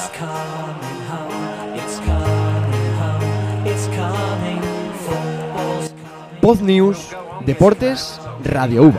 Poz News, Deportes, Radio UVA.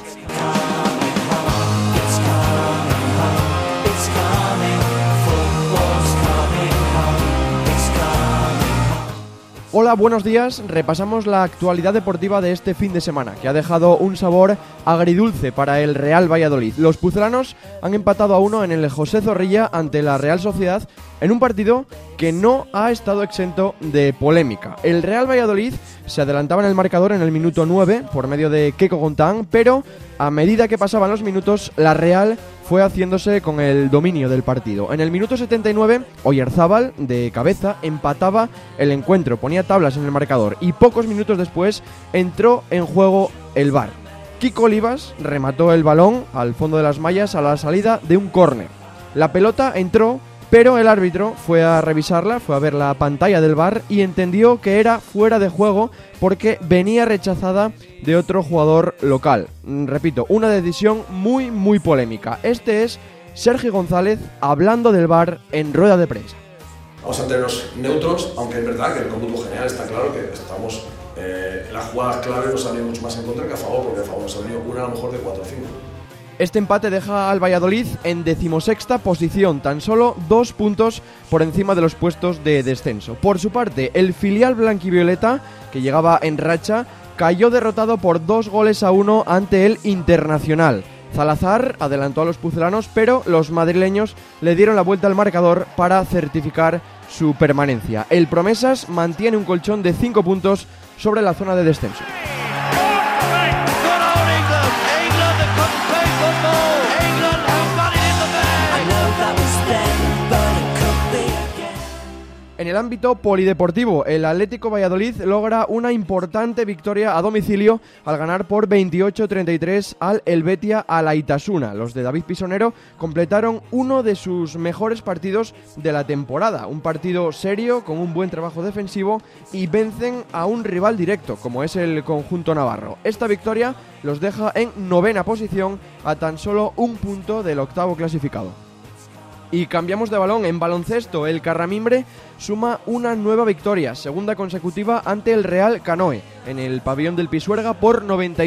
Hola, buenos días. Repasamos la actualidad deportiva de este fin de semana, que ha dejado un sabor agridulce para el Real Valladolid. Los pucelanos han empatado a 1 en el José Zorrilla ante la Real Sociedad en un partido que no ha estado exento de polémica. El Real Valladolid se adelantaba en el marcador en el minuto 9 por medio de Keko Gontán, pero a medida que pasaban los minutos, la Real fue haciéndose con el dominio del partido. En el minuto 79, Oyarzábal, de cabeza, empataba el encuentro, ponía tablas en el marcador y pocos minutos después entró en juego el VAR. Kiko Olivas remató el balón al fondo de las mallas a la salida de un córner. La pelota entró, pero el árbitro fue a revisarla, fue a ver la pantalla del VAR y entendió que era fuera de juego porque venía rechazada de otro jugador local. Repito, una decisión muy polémica. Este es Sergio González hablando del VAR en rueda de prensa. Vamos a tenernos neutros, aunque es verdad que el cómputo general está claro que estamos en las jugadas clave nos ha venido mucho más en contra que a favor, porque a favor nos ha venido una a lo mejor de 4 o 5. Este empate deja al Valladolid en 16ª posición, tan solo 2 puntos por encima de los puestos de descenso. Por su parte, el filial blanquivioleta, que llegaba en racha, cayó derrotado por 2-1 ante el Internacional. Zalazar adelantó a los pucelanos, pero los madrileños le dieron la vuelta al marcador para certificar su permanencia. El Promesas mantiene un colchón de 5 puntos sobre la zona de descenso. En el ámbito polideportivo, el Atlético Valladolid logra una importante victoria a domicilio al ganar por 28-33 al Helvetia Alaitasuna. Los de David Pisonero completaron uno de sus mejores partidos de la temporada, un partido serio con un buen trabajo defensivo y vencen a un rival directo como es el conjunto navarro. Esta victoria los deja en 9ª posición a tan solo un punto del 8º clasificado. Y cambiamos de balón. En baloncesto, el Carramimbre suma una nueva victoria, segunda consecutiva ante el Real Canoe, en el pabellón del Pisuerga por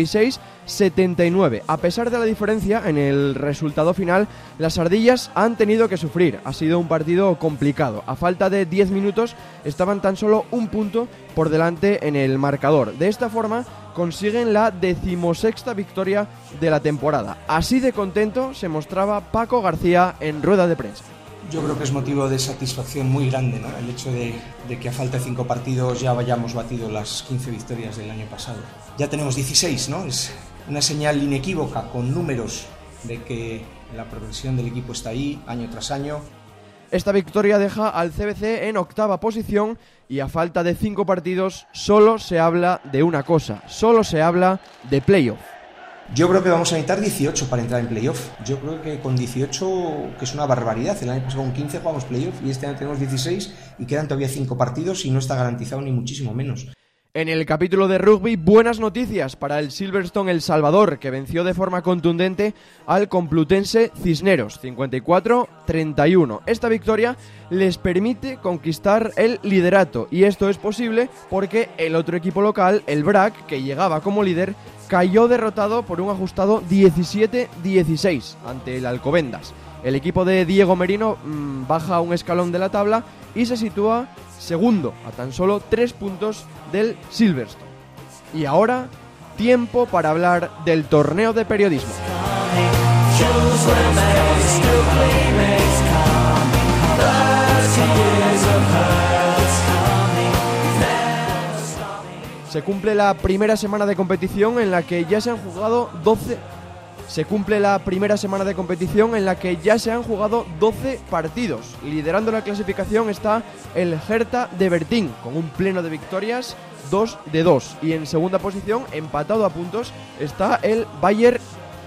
96-79. A pesar de la diferencia en el resultado final, las ardillas han tenido que sufrir. Ha sido un partido complicado. A falta de 10 minutos estaban tan solo un punto por delante en el marcador. De esta forma consiguen la 16ª victoria de la temporada. Así de contento se mostraba Paco García en rueda de prensa. Yo creo que es motivo de satisfacción muy grande, ¿no? El hecho de que a falta de 5 partidos ya hayamos batido las 15 victorias del año pasado. Ya tenemos 16, ¿no? Es una señal inequívoca con números de que la progresión del equipo está ahí año tras año. Esta victoria deja al CBC en 8ª posición y a falta de 5 partidos solo se habla de una cosa, solo se habla de playoff. Yo creo que vamos a necesitar 18 para entrar en playoff. Yo creo que con 18, que es una barbaridad, el año pasado con 15 jugamos playoff y este año tenemos 16 y quedan todavía 5 partidos y no está garantizado ni muchísimo menos. En el capítulo de rugby, buenas noticias para el Silverstone El Salvador, que venció de forma contundente al Complutense Cisneros, 54-31. Esta victoria les permite conquistar el liderato, y esto es posible porque el otro equipo local, el BRAC, que llegaba como líder, cayó derrotado por un ajustado 17-16 ante el Alcobendas. El equipo de Diego Merino baja un escalón de la tabla y se sitúa segundo, a tan solo 3 puntos del Silverstone. Y ahora, tiempo para hablar del torneo de periodismo. Se cumple la primera semana de competición en la que ya se han jugado 12 partidos. Liderando la clasificación está el Hertha de Bertín, con un pleno de victorias, 2-2. Y en segunda posición, empatado a puntos, está el Bayern.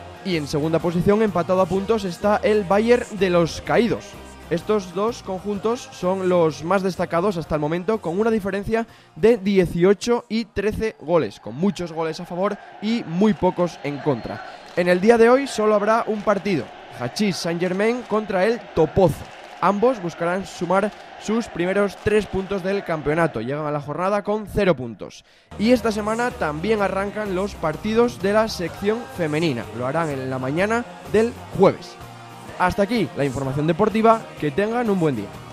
Está el Bayern de los Caídos. Estos dos conjuntos son los más destacados hasta el momento, con una diferencia de 18 y 13 goles, con muchos goles a favor y muy pocos en contra. En el día de hoy solo habrá un partido, Hachís Saint-Germain contra el Topozo. Ambos buscarán sumar sus primeros 3 puntos del campeonato. Llegan a la jornada con 0 puntos. Y esta semana también arrancan los partidos de la sección femenina. Lo harán en la mañana del jueves. Hasta aquí la información deportiva. Que tengan un buen día.